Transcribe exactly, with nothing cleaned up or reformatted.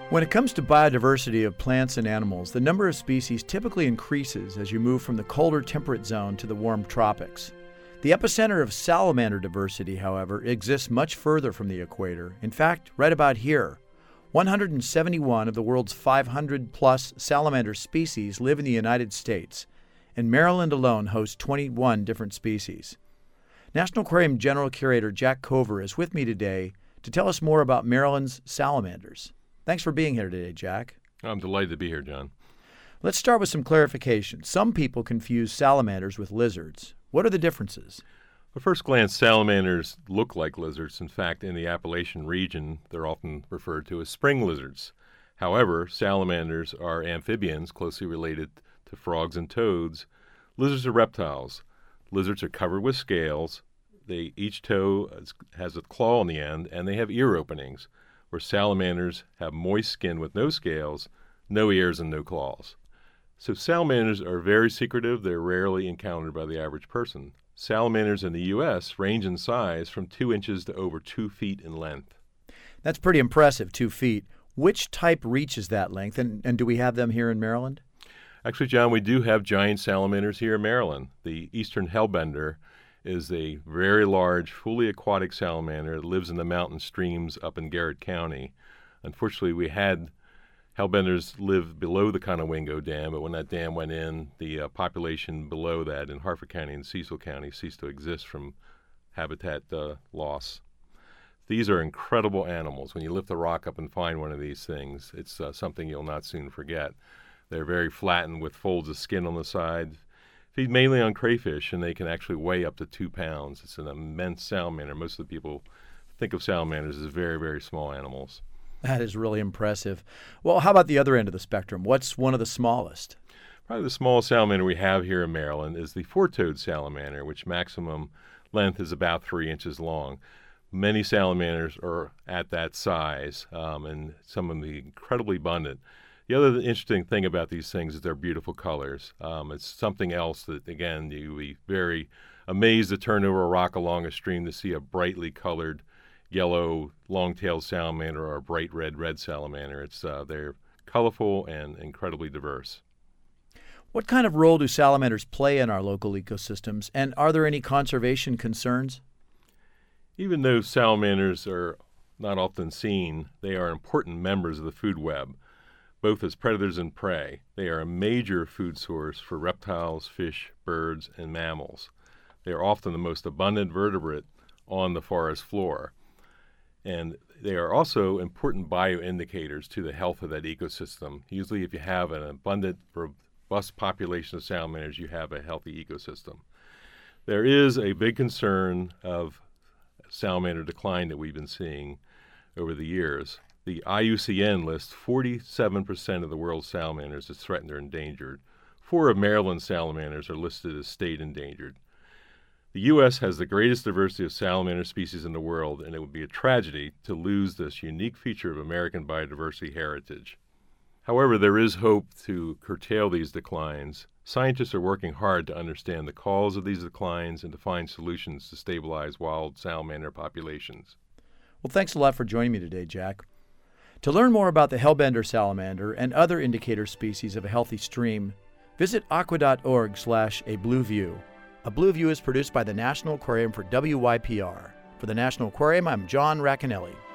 When it comes to biodiversity of plants and animals, the number of species typically increases as you move from the colder temperate zone to the warm tropics. The epicenter of salamander diversity, however, exists much further from the equator. In fact, right about here. one hundred seventy-one of the world's five hundred plus salamander species live in the United States, and Maryland alone hosts twenty-one different species. National Aquarium General Curator Jack Cover is with me today to tell us more about Maryland's salamanders. Thanks for being here today, Jack. I'm delighted to be here, John. Let's start with some clarification. Some people confuse salamanders with lizards. What are the differences? At first glance, salamanders look like lizards. In fact, in the Appalachian region, they're often referred to as spring lizards. However, salamanders are amphibians closely related to frogs and toads. Lizards are reptiles. Lizards are covered with scales. They, each toe has a claw on the end, and they have ear openings, where salamanders have moist skin with no scales, no ears, and no claws. So salamanders are very secretive. They're rarely encountered by the average person. Salamanders in the U S range in size from two inches to over two feet in length. That's pretty impressive, two feet. Which type reaches that length, and, and do we have them here in Maryland? Actually, John, we do have giant salamanders here in Maryland. The eastern hellbender is a very large, fully aquatic salamander that lives in the mountain streams up in Garrett County. Unfortunately, we had hellbenders live below the Conowingo Dam, but when that dam went in, the uh, population below that in Harford County and Cecil County ceased to exist from habitat uh, loss. These are incredible animals. When you lift a rock up and find one of these things, it's uh, something you'll not soon forget. They're very flattened with folds of skin on the side. Feed mainly on crayfish, and they can actually weigh up to two pounds. It's an immense salamander. Most of the people think of salamanders as very, very small animals. That is really impressive. Well, how about the other end of the spectrum? What's one of the smallest? Probably the smallest salamander we have here in Maryland is the four-toed salamander, which maximum length is about three inches long. Many salamanders are at that size, um, and some of them are incredibly abundant. The other interesting thing about these things is their beautiful colors. Um, it's something else that, again, you'd be very amazed to turn over a rock along a stream to see a brightly colored yellow long-tailed salamander or a bright red red salamander. It's uh, they're colorful and incredibly diverse. What kind of role do salamanders play in our local ecosystems, and are there any conservation concerns? Even though salamanders are not often seen, they are important members of the food web, both as predators and prey. They are a major food source for reptiles, fish, birds, and mammals. They are often the most abundant vertebrate on the forest floor. And they are also important bioindicators to the health of that ecosystem. Usually if you have an abundant, robust population of salamanders, you have a healthy ecosystem. There is a big concern of salamander decline that we've been seeing over the years. The I U C N lists forty-seven percent of the world's salamanders as threatened or endangered. Four of Maryland's salamanders are listed as state endangered. The U S has the greatest diversity of salamander species in the world, and it would be a tragedy to lose this unique feature of American biodiversity heritage. However, there is hope to curtail these declines. Scientists are working hard to understand the cause of these declines and to find solutions to stabilize wild salamander populations. Well, thanks a lot for joining me today, Jack. To learn more about the hellbender salamander and other indicator species of a healthy stream, visit aqua.org slash a blue view. A Blue View is produced by the National Aquarium for W Y P R. For the National Aquarium, I'm John Racanelli.